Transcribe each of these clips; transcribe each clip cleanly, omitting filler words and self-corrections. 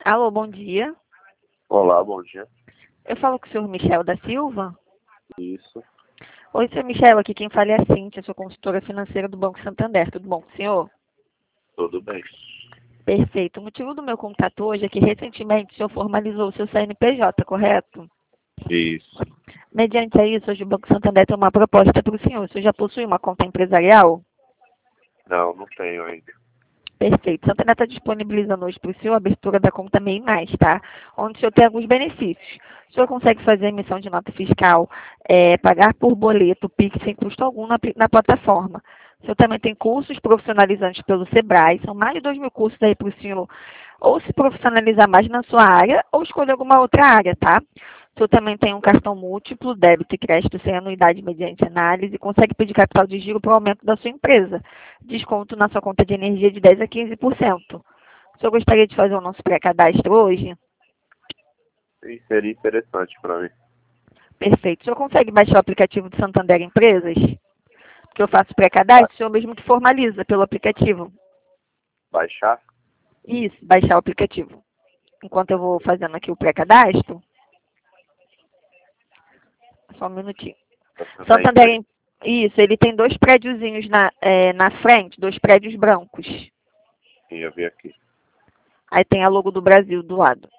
Alô, bom dia. Olá, bom dia. Eu falo com o senhor Michel da Silva. Isso, Oi, senhor Michel, aqui quem fala é a Cíntia, sou consultora financeira do Banco Santander. Tudo bom com o senhor? tudo bem. Perfeito. O motivo do meu contato hoje é que recentemente o senhor formalizou o seu CNPJ, correto? Isso. Mediante a isso, hoje o Banco Santander tem uma proposta para o senhor. O senhor já possui uma conta empresarial? Não, não tenho ainda. Perfeito. O Santander está disponibilizando hoje para o senhor a abertura da conta MEI+, tá? Onde o senhor tem alguns benefícios. O senhor consegue fazer emissão de nota fiscal, pagar por boleto, PIX, sem custo algum na plataforma. O senhor também tem cursos profissionalizantes pelo Sebrae, são mais de 2.000 cursos aí para o senhor ou se profissionalizar mais na sua área ou escolher alguma outra área, tá? O senhor também tem um cartão múltiplo, débito e crédito sem anuidade mediante análise e consegue pedir capital de giro para o aumento da sua empresa. Desconto na sua conta de energia de 10% a 15%. O senhor gostaria de fazer o nosso pré-cadastro hoje? Sim, seria interessante para mim. Perfeito. O senhor consegue baixar o aplicativo do Santander Empresas? Porque eu faço pré-cadastro, o senhor mesmo que formaliza pelo aplicativo. Baixar? Isso, baixar o aplicativo. Enquanto eu vou fazendo aqui o pré-cadastro, só um minutinho. Santander, isso, ele tem dois prédiozinhos na frente, dois prédios brancos. Sim, eu vi aqui. Aí tem a logo do Brasil do lado.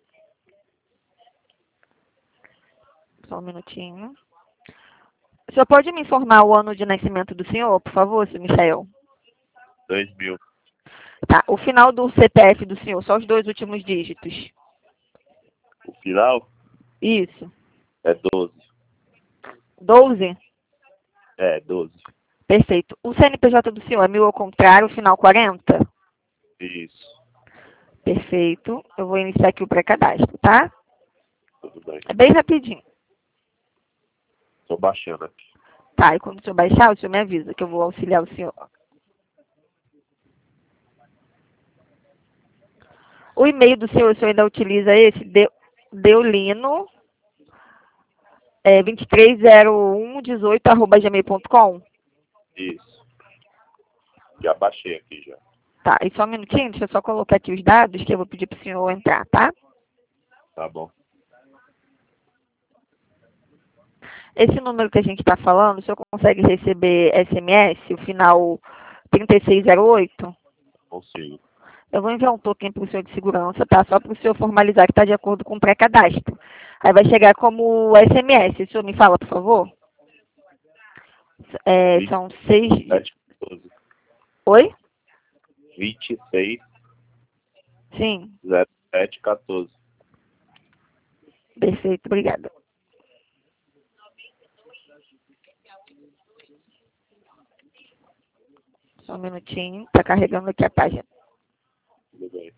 Só um minutinho. O senhor pode me informar o ano de nascimento do senhor, por favor, senhor Michael? 2000. Tá, o final do CPF do senhor, só os dois últimos dígitos. O final Isso. é 12. 12? É, 12. Perfeito. O CNPJ do senhor é 1000 ao contrário, final 40? Isso, Perfeito. Eu vou iniciar aqui o pré-cadastro, tá? tudo bem. É bem rapidinho. Estou baixando aqui. Tá, e quando o senhor baixar, o senhor me avisa que eu vou auxiliar o senhor. O e-mail do senhor, o senhor ainda utiliza esse? Deulino 230118@gmail.com? Isso. Já baixei aqui já. Tá, e só um minutinho, deixa eu só colocar aqui os dados que eu vou pedir para o senhor entrar, tá? Tá bom. Esse número que a gente está falando, o senhor consegue receber SMS, o final 3608? Consigo. Eu vou enviar um token para o senhor de segurança, tá? Só para o senhor formalizar que está de acordo com o pré-cadastro. Aí vai chegar como SMS. O senhor me fala, por favor? São 6... 27, 14. Oi? 26, Sim. 07, 14. Perfeito, obrigada. Só um minutinho, está carregando aqui a página. Tudo bem.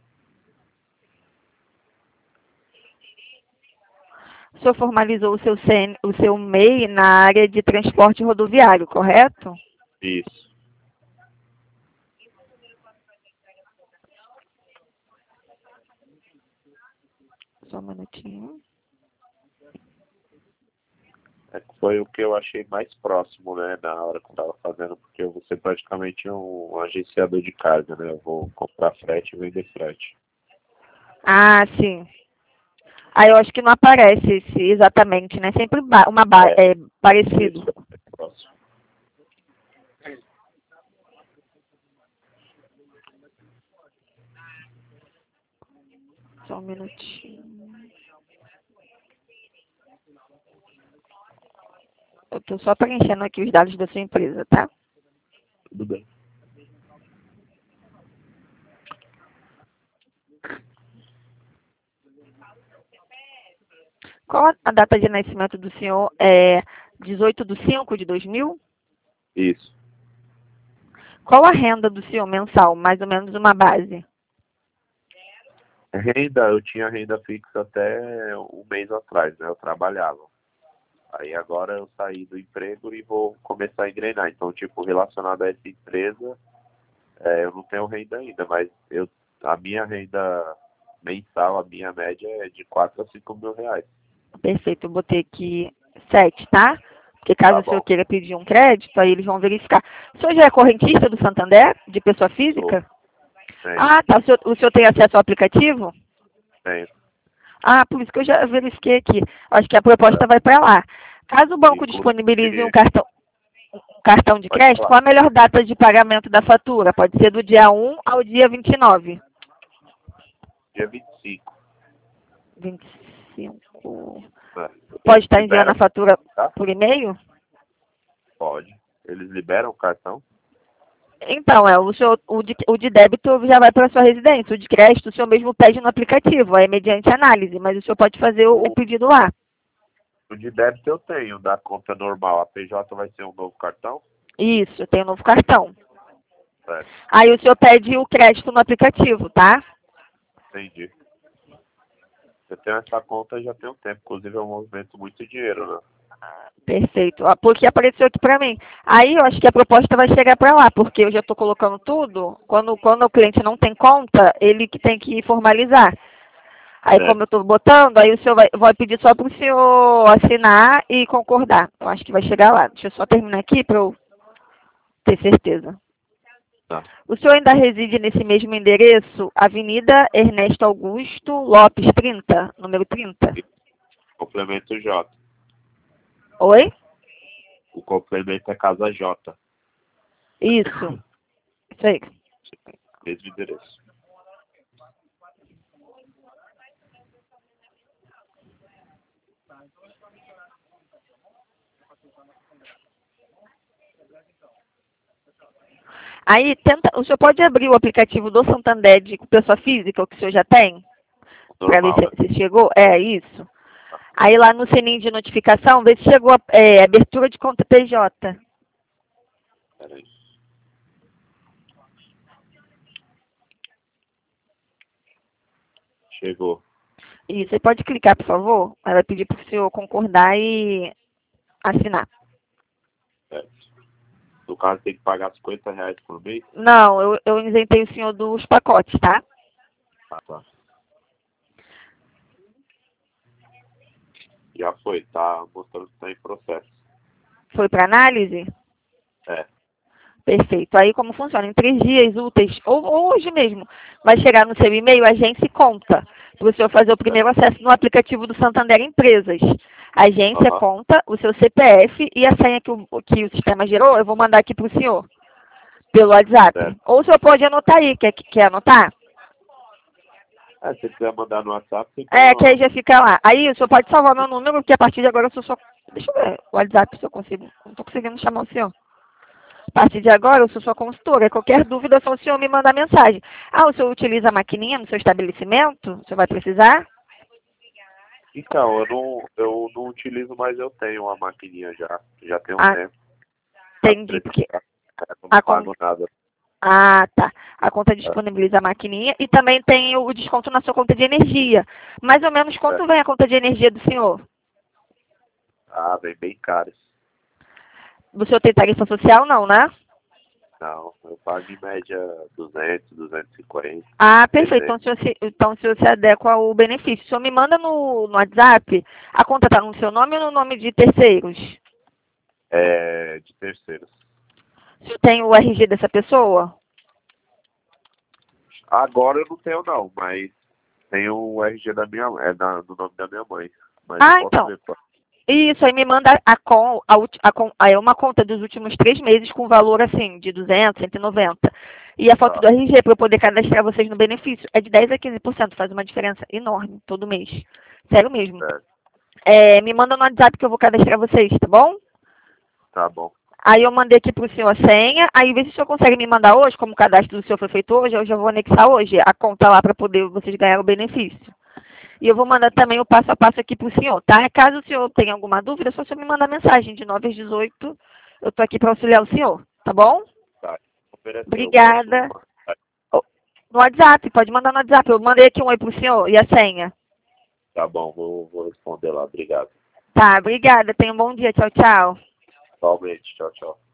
O senhor formalizou o seu MEI na área de transporte rodoviário, correto? Isso. Só um minutinho. Foi o que eu achei mais próximo, né, na hora que eu estava fazendo, porque eu vou ser praticamente um agenciador de carga, né? Eu vou comprar frete e vender frete. Ah, sim. Aí eu acho que não aparece esse exatamente, né? Sempre parecido. Isso é próximo. Só um minutinho. Eu estou só preenchendo aqui os dados da sua empresa, tá? Tudo bem. Qual a data de nascimento do senhor? É 18/5/2000? Isso. Qual a renda do senhor mensal? Mais ou menos uma base. Renda, eu tinha renda fixa até um mês atrás, né? Eu trabalhava. Aí agora eu saí do emprego e vou começar a engrenar. Então, tipo, relacionado a essa empresa, eu não tenho renda ainda, mas a minha renda mensal, a minha média é de 4 a 5 mil reais. Perfeito, eu botei aqui 7, tá? Porque Tá caso o senhor bom. queira pedir um crédito, aí eles vão verificar. O senhor já é correntista do Santander, de pessoa Sou. física? Tenho, Ah, tá. O senhor tem acesso ao aplicativo? tenho. Ah, por isso que eu já verifiquei aqui. Acho que a proposta vai para lá. Caso o banco disponibilize um cartão de Pode crédito, falar. qual a melhor data de pagamento da fatura? Pode ser do dia 1 ao dia 29. Dia 25. 25. Né? Pode Eles estar enviando liberam, a fatura tá? por e-mail? Pode. Eles liberam o cartão? Então, o de débito já vai para a sua residência. O de crédito, o senhor mesmo pede no aplicativo, é mediante análise, mas o senhor pode fazer o pedido lá. O de débito eu tenho, da conta normal. A PJ vai ser um novo cartão? Isso, tem um novo cartão. Certo. Aí o senhor pede o crédito no aplicativo, tá? Entendi. Eu tenho essa conta já tem um tempo. Inclusive eu movimento muito dinheiro, né? Perfeito. Ó, porque apareceu aqui para mim. Aí eu acho que a proposta vai chegar para lá, porque eu já estou colocando tudo. Quando o cliente não tem conta, ele que tem que formalizar. Aí, como eu estou botando, aí o senhor vai pedir só para o senhor assinar e concordar. Eu acho que vai chegar lá. Deixa eu só terminar aqui para eu ter certeza. Tá. O senhor ainda reside nesse mesmo endereço, Avenida Ernesto Augusto Lopes, 30, número 30? Complemento J. Oi? O complemento é Casa J. Isso. Isso aí. Mesmo endereço. Aí, o senhor pode abrir o aplicativo do Santander de pessoa física, o que o senhor já tem? Para ver Normal, né? se chegou? É, isso. Aí lá no sininho de notificação, vê se chegou abertura de conta PJ. Peraí. Chegou. Isso, você pode clicar, por favor? Ela vai pedir para o senhor concordar e assinar. Certo. No caso tem que pagar R$ 50 por mês? Não, eu isentei o senhor dos pacotes, tá? Ah, tá. Já foi, tá mostrando que tá em processo. Foi para análise? É. Perfeito. Aí como funciona? Em 3 dias úteis, ou hoje mesmo, vai chegar no seu e-mail Agência Conta, para o senhor fazer o primeiro acesso no aplicativo do Santander Empresas. Agência Conta, o seu CPF e a senha que o sistema gerou, eu vou mandar aqui para o senhor, pelo WhatsApp. Certo. Ou o senhor pode anotar aí, quer anotar? Se você quiser mandar no WhatsApp, você Que aí já fica lá. Aí o senhor pode salvar meu número, porque a partir de agora eu sou só... Deixa eu ver o WhatsApp se eu consigo. Não estou conseguindo chamar o senhor. A partir de agora, eu sou sua consultora. Qualquer dúvida, é só o senhor me mandar mensagem. O senhor utiliza a maquininha no seu estabelecimento? O senhor vai precisar? Então, eu não utilizo, mas eu tenho uma maquininha já. Já tem um tempo. Entendi, porque... Eu não pago nada. Tá. A conta disponibiliza a maquininha e também tem o desconto na sua conta de energia. Mais ou menos quanto vem a conta de energia do senhor? Vem bem caro. O senhor tem tarifa social, não, né? Não, eu pago em média 200, 250. Perfeito. Então o senhor se adequa ao benefício. O senhor me manda no WhatsApp, a conta está no seu nome ou no nome de terceiros? De terceiros. O senhor tem o RG dessa pessoa? Agora eu não tenho não, mas tenho o RG do nome da minha mãe. Mas eu posso Então. ver, Isso, aí me manda uma conta dos últimos 3 meses com valor assim, de 200, 190. E a foto do RG para eu poder cadastrar vocês no benefício. É de 10 a 15%, faz uma diferença enorme todo mês. Sério mesmo. Me manda no WhatsApp que eu vou cadastrar vocês, tá bom? Tá bom. Aí eu mandei aqui pro senhor a senha, aí vê se o senhor consegue me mandar hoje, como o cadastro do senhor foi feito hoje, eu já vou anexar hoje a conta lá para poder vocês ganharem o benefício. E eu vou mandar também o passo a passo aqui pro senhor, tá? Caso o senhor tenha alguma dúvida, é só o senhor me mandar mensagem de 9 às 18, eu tô aqui para auxiliar o senhor, tá bom? Tá. Obrigada. No WhatsApp, pode mandar no WhatsApp, eu mandei aqui um oi pro senhor e a senha. Tá bom, vou responder lá, obrigado. Tá, obrigada, tenha um bom dia, tchau, tchau. Igualmente, tchau, tchau.